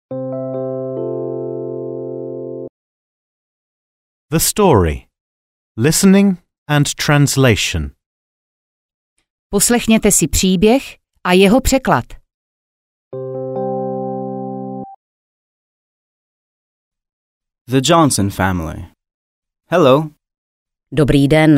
The story. Listening and translation. Poslechněte si příběh a jeho překlad. The Johnson family. Hello. Dobrý den.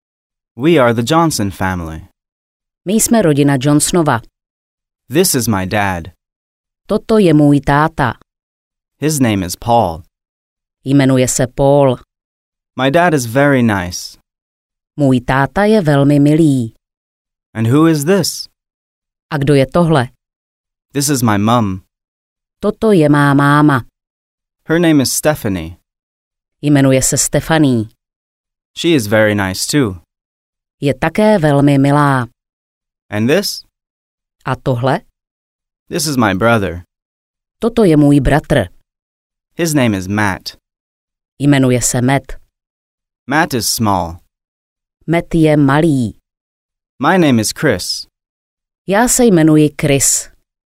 We are the Johnson family. My jsme rodina Johnsonova. This is my dad. Toto je můj táta. His name is Paul. Jmenuje se Paul. My dad is very nice. Můj táta je velmi milý. And who is this? A kdo je tohle? This is my mum. Toto je má máma. Her name is Stephanie. Jmenuje se Stephanie. She is very nice too. Je také velmi milá. And this? A tohle? This is my brother. Toto je můj bratr. His name is Matt. Jmenuje se Matt. Matt is small. Matt je malý. My name is Chris. Já se jmenuji Chris.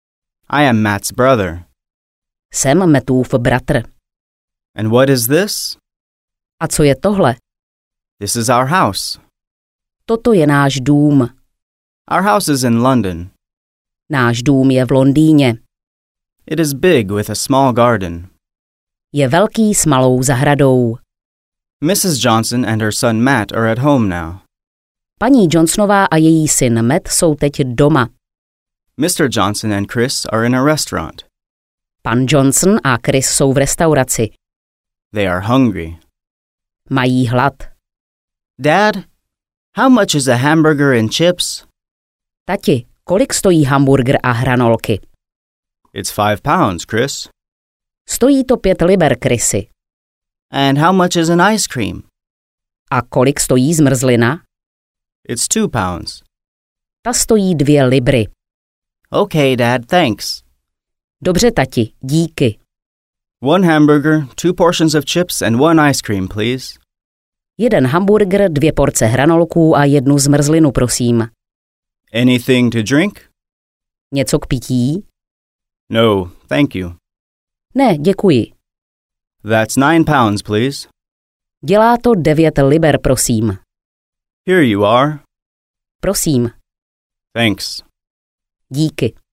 I am Matt's brother. Jsem Mattův bratr. And what is this? A co je tohle? This is our house. Toto je náš dům. Our house is in London. Náš dům je v Londýně. It is big with a small garden. Je velký s malou zahradou. Mrs. Johnson and her son Matt are at home now. Paní Johnsonová a její syn Matt jsou teď doma. Mr. Johnson and Chris are in a restaurant. Pan Johnson a Chris jsou v restauraci. They are hungry. Mají hlad. Dad, how much is a hamburger and chips? Tati, kolik stojí hamburger a hranolky? It's £5, Chris. Stojí to 5 liber, Chrisy. And how much is an ice cream? A kolik stojí zmrzlina? It's £2. Ta stojí 2 libry. Okay, Dad, thanks. Dobře, tati, díky. 1 hamburger, 2 portions of chips and 1 ice cream, please. 1 hamburger, 2 porce hranolků a 1 zmrzlinu, prosím. Anything to drink? Něco k pití? No, thank you. Ne, děkuji. That's £9, please. Dělá to 9 liber, prosím. Here you are. Prosím. Thanks. Díky.